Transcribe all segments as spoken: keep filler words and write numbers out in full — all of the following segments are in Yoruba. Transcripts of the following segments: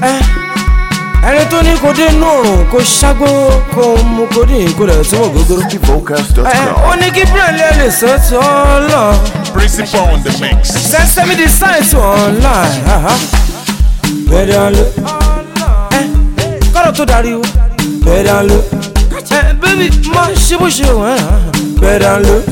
ẹni tó ní kò dé nù òrùn kò ṣágbó kò mú kò dín kò dẹ̀ tó wọ̀ gógóró. ó ní kí bírèlì lè sọ́tọ̀ lọ. Principal on the mix. Send me the sign to online. Better look. Kọ́rọ̀ tó darí o. Better look. Baby, má ṣe bó ṣe wọ́n. Better look.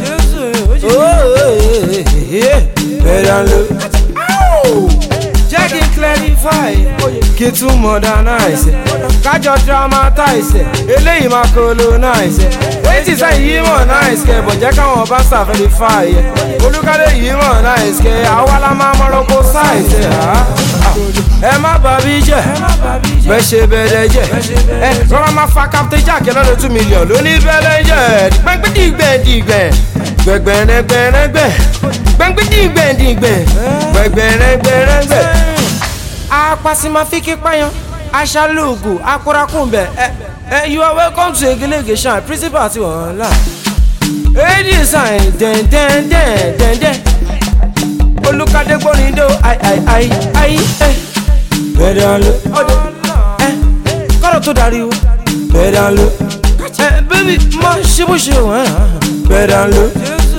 Better look. Jẹ́ kí n clarify. Kí tún modernize. Kájọ dramatize. Eléyìí máa colonize. Etí sẹ́yìn yìí mọ̀ nice kẹ́ bọ̀ jẹ́ káwọn bá verify. Olúkadé yìí mọ̀ nice kẹ́ àwa la máa mọ̀rọ̀ kó size. Ẹ má bàbí jẹ́ bẹ́ ṣe bẹ̀rẹ̀ jẹ́ ẹ rọra máa fa Captain Jack lọ́dọ̀ two million lóní bẹ̀rẹ̀ jẹ́ gbẹ̀ngbẹ̀dìgbẹ̀dìgbẹ̀ gbẹ̀gbẹ̀rẹ̀gbẹ̀rẹ̀gbẹ̀ gbẹ̀ngbẹ̀dìgbẹ̀dìgbẹ̀ gbẹ̀gbẹ̀rẹ̀gbẹ̀rẹ̀gbẹ̀. Apasima fi kí payan aṣálùkù akúrakùnbẹ̀ ẹ ẹ you are welcome to Egelege Shine principal ti wọ́n la. Èdè sign dẹ̀ndẹ̀ndẹ̀ndẹ̀ndẹ̀ Olúkadé gbóríndó ai ai ai ai ẹ. Better look. Kọ́rọ̀ tó darí o. Better look. Baby, má ṣe bó ṣe wọ́n. Better look.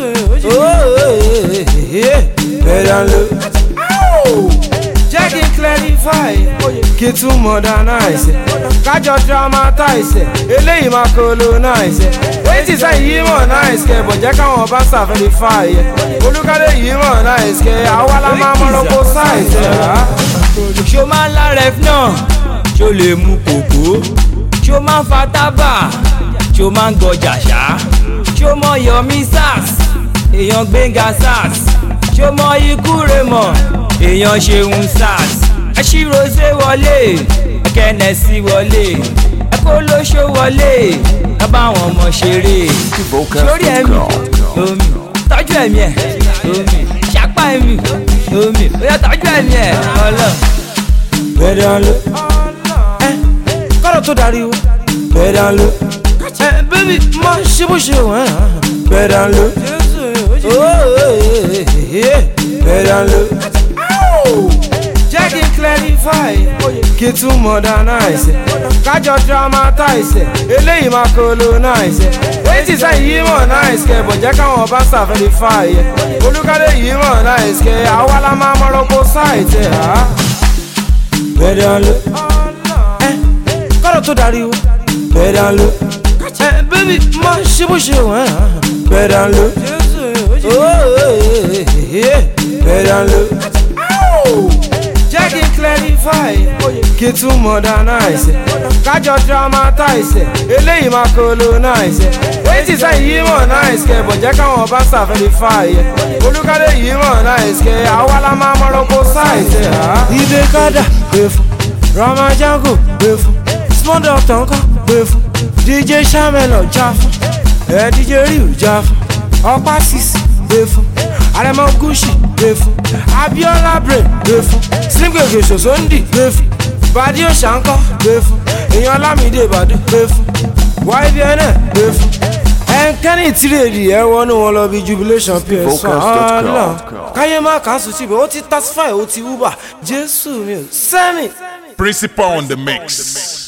Better look. Jẹ́ kí n clarify. Kí tún modernize. Kájọ dramatize. Eléyìí máa colonize. Etí sẹ́yìn yìí mọ̀ nice kẹ́ bọ̀ jẹ́ káwọn bá verify. Olúkadé yìí mọ̀ nice kẹ́ àwa la máa mọ̀rọ̀ kó size. Ṣo máa ń la ref náà, ṣo lè mu kòkó, ṣo máa ń fa tábà, ṣo máa ń gọjà ṣá, ṣo mọ Yomi Sax, èèyàn Gbénga Sax, ṣo mọ ikú rẹ̀ mọ̀, èèyàn Ṣeun Sax, ẹṣirose wọlé, ẹkẹnẹsí wọlé, ẹkọlóṣó wọlé, ẹ bá wọn ọmọ ṣeré, sórí ẹ̀mí, omi, tọ́jú ẹ̀mí ẹ̀, omi, ṣàpá ẹ̀mí, omi, ó yá tọ́jú ẹ̀mí ẹ̀, ọlọ́run. Better look. Kọ́rọ̀ tó darí o. Better look. Baby, má ṣe bó ṣe wọ́n. Better look. Better look. Jẹ́ kí n clarify. Kí tún modernize. Kájọ dramatize. Eléyìí máa colonize. Etí sẹ́yìn yìí mọ̀ nice kẹ́ bọ̀ jẹ́ káwọn bá verify. Olúkadé yìí mọ̀ nice kẹ́ àwa la máa mọ̀rọ̀ kó size. Better look. Kọ́rọ̀ tó darí o. Better look. Baby, má ṣe bó ṣe wọ́n. Better look. Better look. Jẹ́ kí n clarify. Kí tún modernize. Kájọ dramatize. Eléyìí máa colonize. Etí sẹ́yìn yìí mọ̀ nice kẹ́ bọ̀ jẹ́ káwọn bá verify. Olúkadé yìí mọ̀ nice kẹ́ àwa la máa mọ̀rọ̀ kó size. Ìdè kádà gbé fún Ramajango gbé fún Small Doctor ńkọ́ gbé fún D J Shamelo já fún ẹ D J Riu já fún Ọ̀pá Sisi gbé fún Arẹmọ Gucci gbé fún Abiola Brain gbé fún Slim Gègé Ṣòṣòndì gbé fún Bàdí Òṣàǹkọ́ gbé fún èèyàn Lámìdé Ìbàdàn gbé fún Y B N gbé fún ẹnkẹ́ni tírèdì ẹ wọnú wọn lọ bí jubilation P S one káyé má kàásù síbẹ̀ ó ti tasify ó ti wúbà Jésù mi ò sẹ́mi. Principal on the mix.